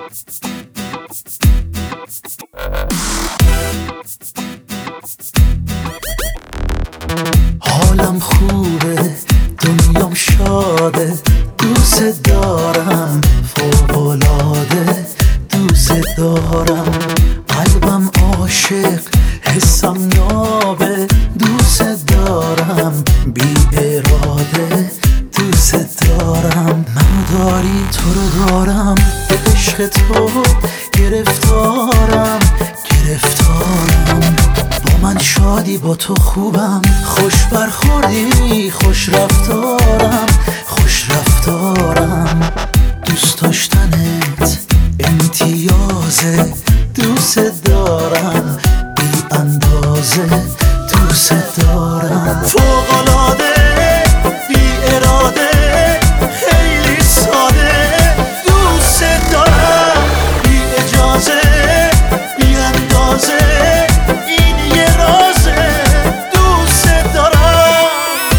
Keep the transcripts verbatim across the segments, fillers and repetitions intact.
حالم خوبه، دنیام شاده، دوست دارم فوق‌العاده، دوست دارم. قلبم عاشق، حسم نابه، دوست دارم بی اراده، دوست دارم. منو داری تو رو دارم، به عشق تو گرفتارم گرفتارم. با من شادی، با تو خوبم، خوش برخوردی، خوش رفتارم خوش رفتارم. دوست داشتنت امتیازه، دوست دارم بی اندازه، دوست دارم. فوق‌العاده، بی اراده، خیلی ساده، دوست دارم بی اجازه، بی اندازه، این یه رازه، دوست دارم.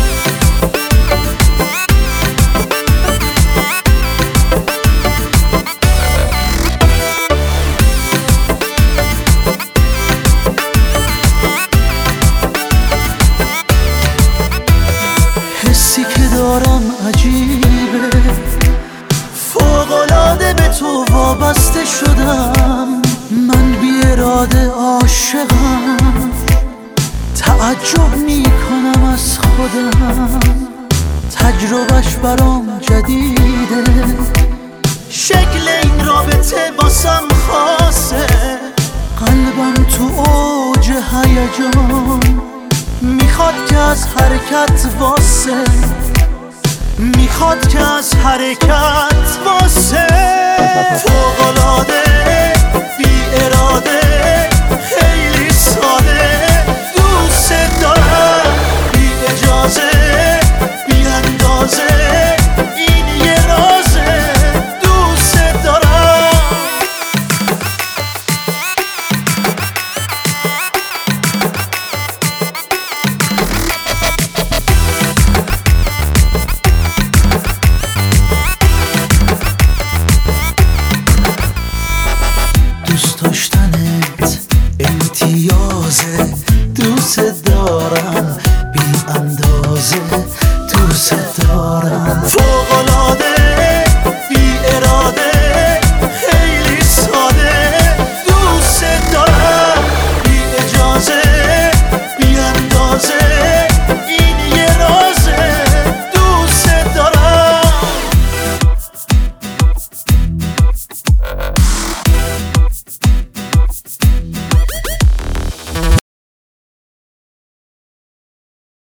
حسی که دارم عجیبه، فوق‌العاده به تو وابسته شدم. من بی اراده عاشقم، تعجب میکنم از خودم. تجربهش برام جدیده، شکل این رابطه باسم خاصه. قلبم تو اوج هیجان، میخواد که از حرکت واسه، میخواد که از حرکت واسه.